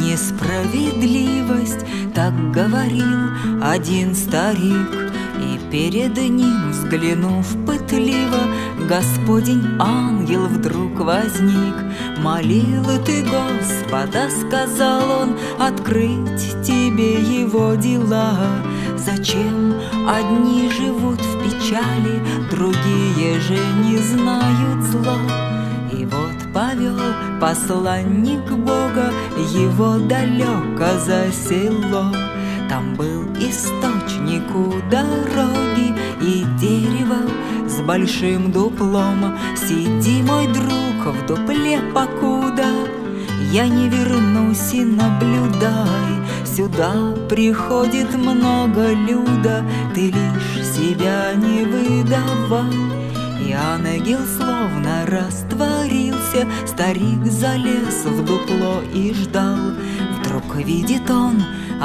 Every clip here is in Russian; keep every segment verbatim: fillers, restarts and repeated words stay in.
несправедливость, так говорил один старик. И перед ним, взглянув пытливо, Господень ангел вдруг возник. «Молил ты Господа, — сказал он, — открыть тебе его дела. Зачем одни живут в печали, другие же не знают зла?» И вот повел посланник Бога его далеко за село. Там был источник у дороги и дерево с большим дуплом. «Сиди, мой друг, в дупле, покуда я не вернусь, и наблюдай. Сюда приходит много люда, ты лишь себя не выдавай». И ангел словно растворился, старик залез в дупло и ждал. Вдруг видит он,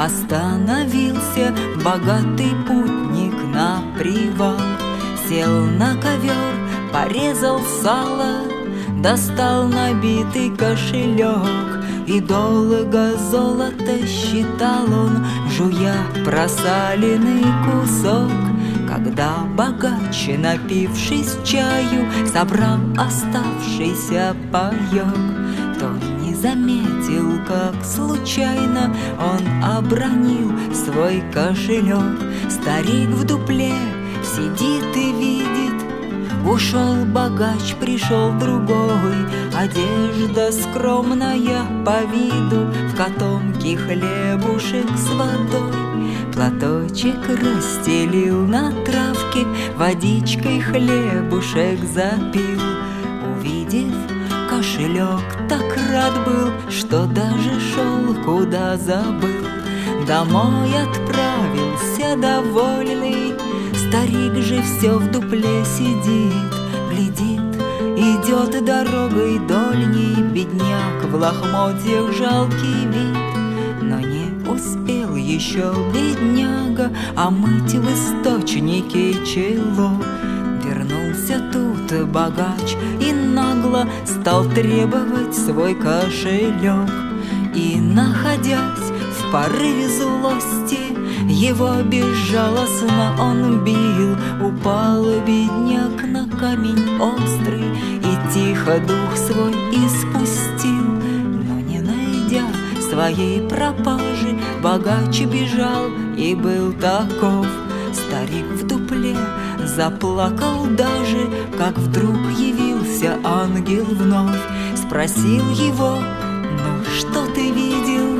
остановился богатый путник на привал. Сел на ковер, порезал сало, достал набитый кошелек. И долго золото считал он, жуя просаленный кусок. Когда богач, напившись чаю, собрал оставшийся паёк, то не заметил, как случайно он обронил свой кошелек. Старик в дупле сидит и видит, ушел богач, пришел другой. Одежда скромная по виду, в котомке хлебушек с водой. Платочек расстелил на травке, водичкой хлебушек запил. Увидев кошелек, так рад был, что даже шел, куда забыл. Домой отправился довольный, старик же все в дупле сидит. Глядит, идет дорогой дольней бедняк, в лохмотьях жалкий вид. Но не успел еще бедняга омыть в источнике чело. Вернулся тут богач и нагло стал требовать свой кошелек. И, находясь в порыве злости, его безжалостно он бил. Упал бедняк на камень острый и тихо дух свой испустил. Но не найдя своей пропажи, богач бежал и был таков. Старик в дупле заплакал даже, как вдруг явился ангел вновь. Спросил его: «Ну, что ты видел?»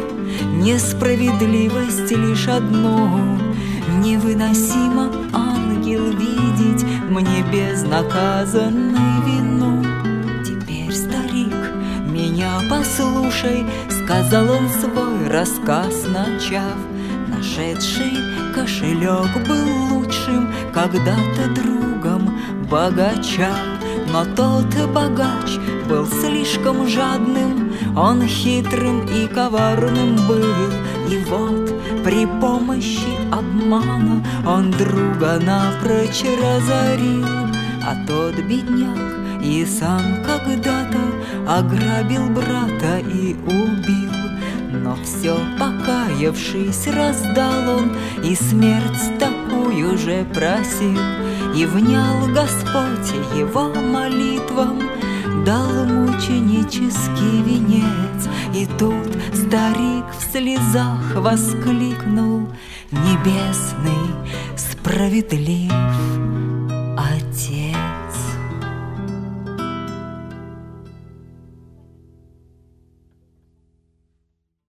«Несправедливость лишь одну. Невыносимо, ангел, видеть мне безнаказанной вину. Теперь, старик, меня послушай», — сказал он свой рассказ начав. Нашедший кошелек был лучшим когда-то другом богача. Но тот богач был слишком жадным, он хитрым и коварным был. И вот при помощи обмана он друга напрочь разорил. А тот бедняк и сам когда-то ограбил брата и убил. Но все покаявшись раздал он, и смерть такую же просил. И внял Господь его молитвам, дал мученический венец. И тут старик в слезах воскликнул: «Небесный, справедлив,